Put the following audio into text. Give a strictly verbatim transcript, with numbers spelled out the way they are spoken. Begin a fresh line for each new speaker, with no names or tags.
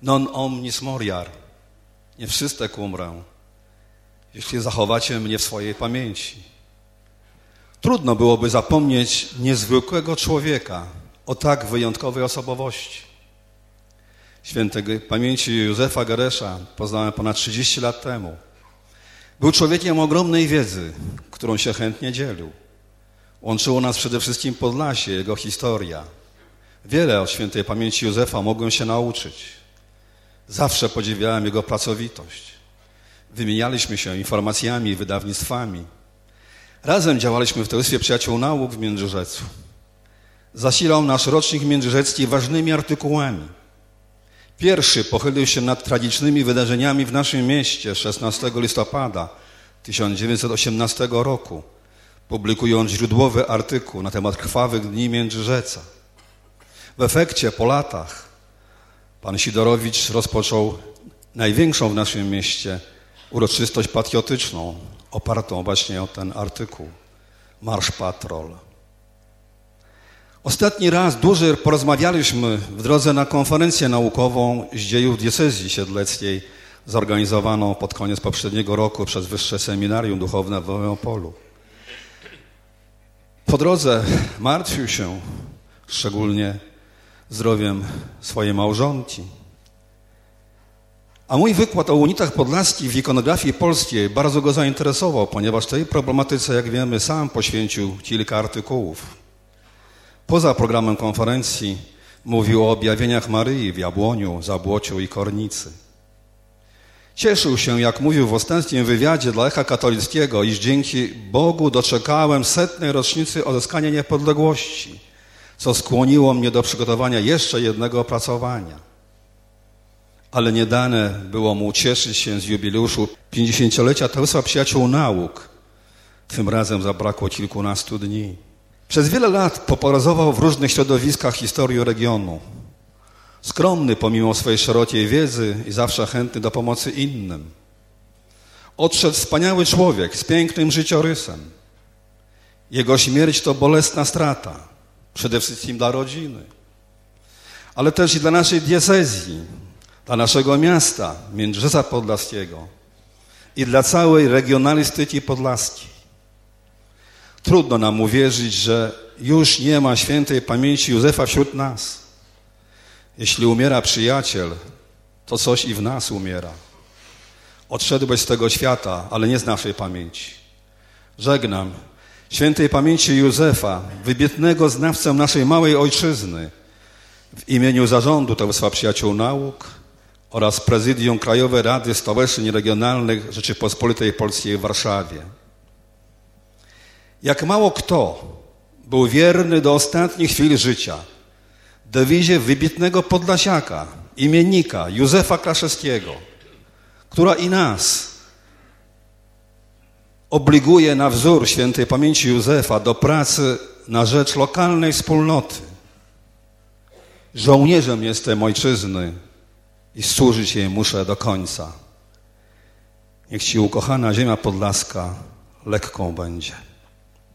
Non omnis moriar. Nie wszystek umrę, jeśli zachowacie mnie w swojej pamięci. Trudno byłoby zapomnieć niezwykłego człowieka o tak wyjątkowej osobowości. Świętej pamięci Józefa Geresza poznałem ponad trzydzieści lat temu. Był człowiekiem ogromnej wiedzy, którą się chętnie dzielił. Łączyło nas przede wszystkim Podlasie, jego historia. Wiele od świętej pamięci Józefa mogłem się nauczyć. Zawsze podziwiałem jego pracowitość. Wymienialiśmy się informacjami i wydawnictwami. Razem działaliśmy w Towarzystwie Przyjaciół Nauk w Międzyrzecu. Zasilał nasz rocznik międzyrzecki ważnymi artykułami. Pierwszy pochylił się nad tragicznymi wydarzeniami w naszym mieście szesnastego listopada tysiąc dziewięćset osiemnastego roku, publikując źródłowy artykuł na temat krwawych dni Międzyrzeca. W efekcie po latach pan Sidorowicz rozpoczął największą w naszym mieście uroczystość patriotyczną, opartą właśnie o ten artykuł. Marsz Patrol. Ostatni raz dłużej porozmawialiśmy w drodze na konferencję naukową z dziejów diecezji siedleckiej, zorganizowaną pod koniec poprzedniego roku przez Wyższe Seminarium Duchowne w Opolu. Po drodze martwił się szczególnie zdrowiem swojej małżonki. A mój wykład o unitach podlaskich w ikonografii polskiej bardzo go zainteresował, ponieważ tej problematyce, jak wiemy, sam poświęcił kilka artykułów. Poza programem konferencji mówił o objawieniach Maryi w Jabłoniu, Zabłociu i Kornicy. Cieszył się, jak mówił w ostatnim wywiadzie dla Echa Katolickiego, iż dzięki Bogu doczekałem setnej rocznicy odzyskania niepodległości, co skłoniło mnie do przygotowania jeszcze jednego opracowania. Ale nie dane było mu cieszyć się z jubileuszu pięćdziesięciolecia Towarzystwa Przyjaciół Nauk. Tym razem zabrakło kilkunastu dni. Przez wiele lat popularyzował w różnych środowiskach historię regionu. Skromny pomimo swojej szerokiej wiedzy i zawsze chętny do pomocy innym. Odszedł wspaniały człowiek z pięknym życiorysem. Jego śmierć to bolesna strata, przede wszystkim dla rodziny, ale też i dla naszej diecezji, dla naszego miasta, Międzyrzeca Podlaskiego i dla całej regionalistyki podlaskiej. Trudno nam uwierzyć, że już nie ma świętej pamięci Józefa wśród nas. Jeśli umiera przyjaciel, to coś i w nas umiera. Odszedłeś z tego świata, ale nie z naszej pamięci. Żegnam świętej pamięci Józefa, wybitnego znawcę naszej małej ojczyzny, w imieniu Zarządu Towarzystwa Przyjaciół Nauk oraz Prezydium Krajowej Rady Stowarzyszeń Regionalnych Rzeczypospolitej Polskiej w Warszawie. Jak mało kto był wierny do ostatnich chwil życia dewizie wybitnego podlasiaka, imiennika Józefa Kraszewskiego, która i nas obliguje na wzór świętej pamięci Józefa do pracy na rzecz lokalnej wspólnoty. Żołnierzem jestem ojczyzny i służyć jej muszę do końca. Niech ci ukochana ziemia podlaska lekką będzie.